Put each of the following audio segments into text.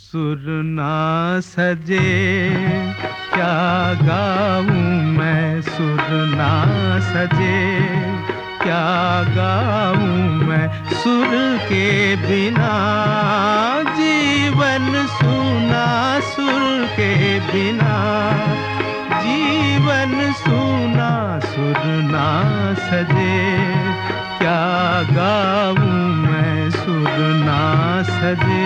सुर ना सजे क्या गाऊं मैं, सुर ना सजे क्या गाऊं मैं, सुर के बिना जीवन सूना, सुर के बिना जीवन सूना, सुर ना सजे क्या गाऊं मैं, सुर ना सजे।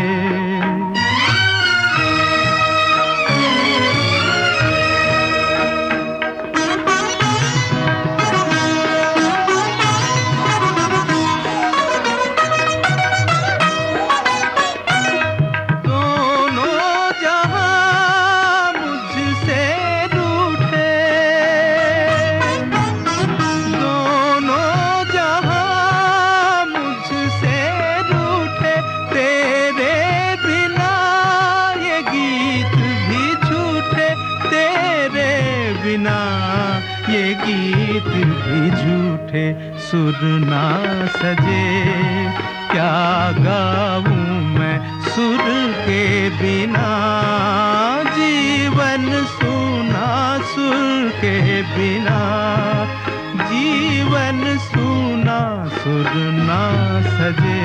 ये गीत भी झूठे, सुर ना सजे क्या गाऊं मैं, सुर के बिना जीवन सूना, सुर के बिना जीवन सूना, सुर ना सजे।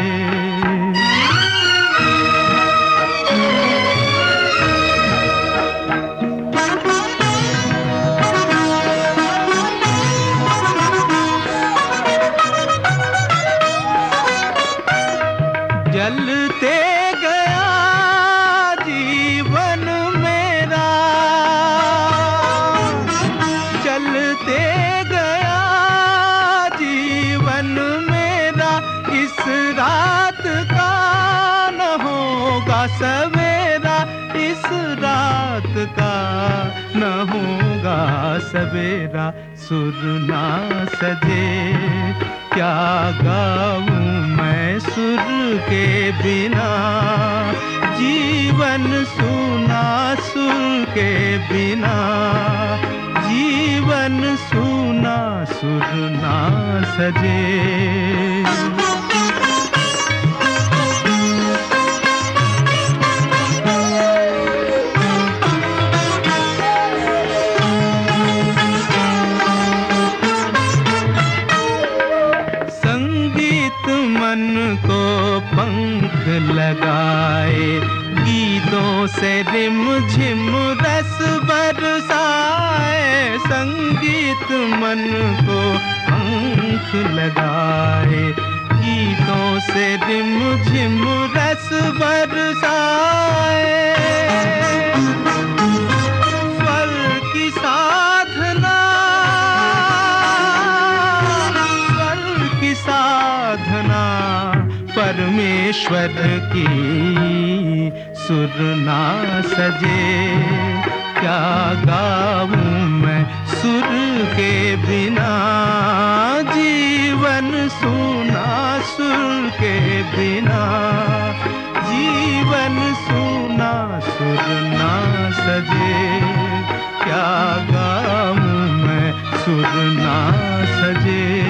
जलते गया जीवन मेरा, चलते गया जीवन मेरा, इस रात का न होगा सवेरा, इस रात का न होगा सवेरा, सुर ना सजे क्या गाऊं मैं, सुर के बिना जीवन सूना, सुर के बिना जीवन सूना, सुर ना सजे। मन को पंख लगाए, गीतों से रिमझिम रस बरसाए, संगीत मन को पंख लगाए, गीतों से रिमझिम रस बरसाए, स्वर की साधना, स्वर की साधना परमेश्वर की, सुर ना सजे क्या गाऊं मैं, सुर के बिना जीवन सूना, सुर के बिना जीवन सूना, सुर ना सजे क्या गाऊं मैं, सुर ना सजे।